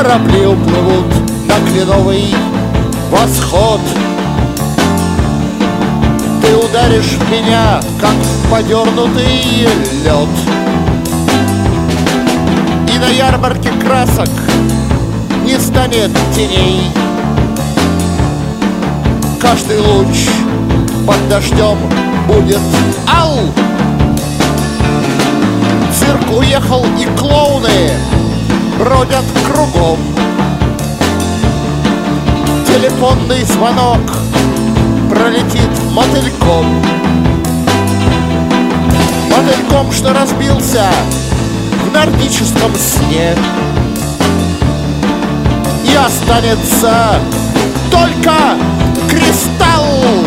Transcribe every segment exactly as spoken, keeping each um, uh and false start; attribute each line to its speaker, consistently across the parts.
Speaker 1: Корабли уплывут на кленовый восход. Ты ударишь в меня, как подернутый лед. И на ярмарке красок не станет теней. Каждый луч под дождем будет ал. Цирк уехал, и клоуны бродят кругом. Телефонный звонок пролетит мотыльком. Мотыльком, что разбился в нордическом сне. И останется только кристалл.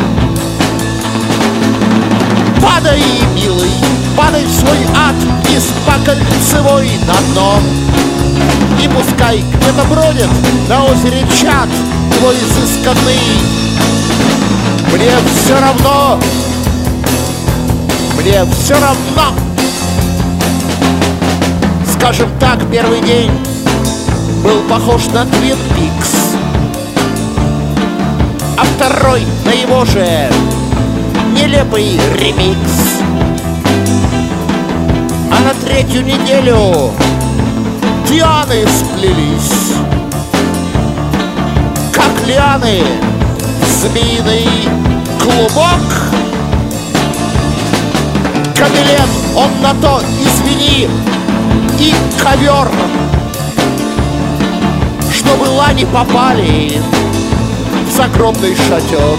Speaker 1: Падай, милый, падай в свой ад вниз по кольцевой на дно. И пускай где-то бродит на озере чад твой изысканный. Мне все равно, мне все равно. Скажем так, первый день был похож на Твин Пикс, а второй на его же нелепый ремикс. А на третью неделю Дианы сплелись, как лианы в змеиный клубок. Камелен, он на то, извини, и ковер, чтобы лани попали в загробный шатер.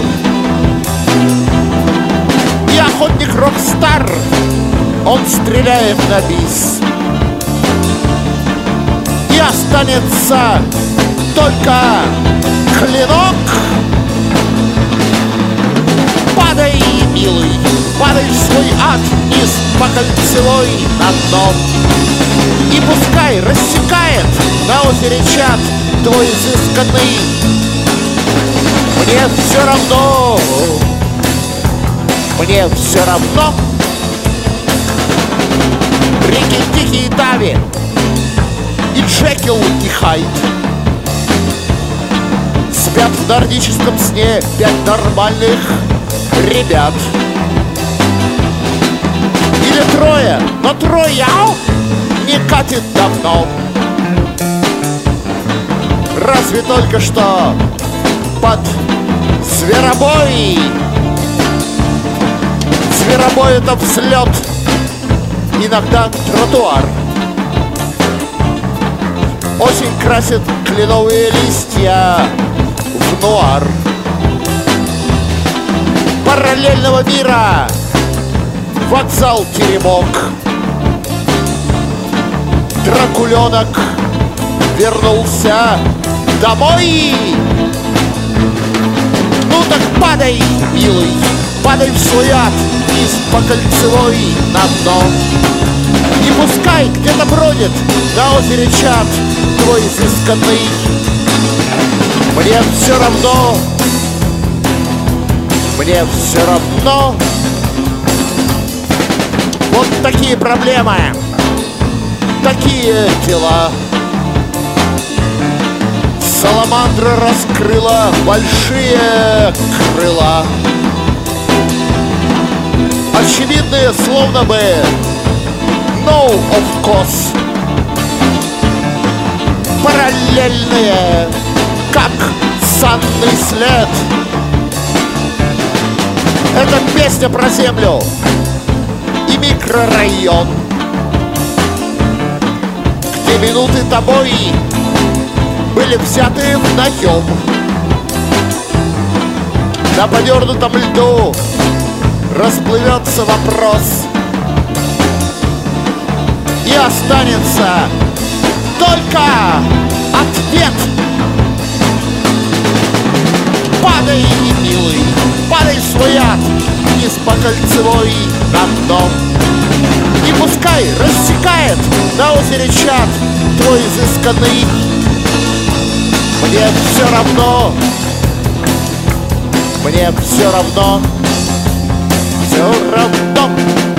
Speaker 1: И охотник Рокстар, он стреляет на бис. И останется только клинок. Падай, милый, падай в свой ад вниз по кольцевой на дно. И пускай рассекает на озере чад твой изысканный. Мне все равно, мне все равно. Реки Тихие Тави и Джекил и Хайд спят в нордическом сне пять нормальных ребят. Или трое, но трое не катит давно. Разве только что под Зверобой. Зверобой — это взлет, иногда тротуар. Осень красит кленовые листья в нуар. Параллельного мира вокзал Теремок. Дракуленок вернулся домой. Ну так падай, милый, падай в свой ад вниз по кольцевой на дно. И пускай где-то бродит на озере чад твой изысканный. Мне все равно, мне все равно. Вот такие проблемы, такие дела. Саламандра раскрыла большие крыла, очевидные, словно бы no of course, параллельные, как санный след. Это песня про землю и микрорайон, где минуты тобой были взяты в наем. На подернутом льду расплывется вопрос, и останется только ответ. Падай, милый, падай в свой ад вниз по кольцевой на дно. И пускай рассекает на озере чад твой изысканный. Мне все равно, мне все равно, все равно.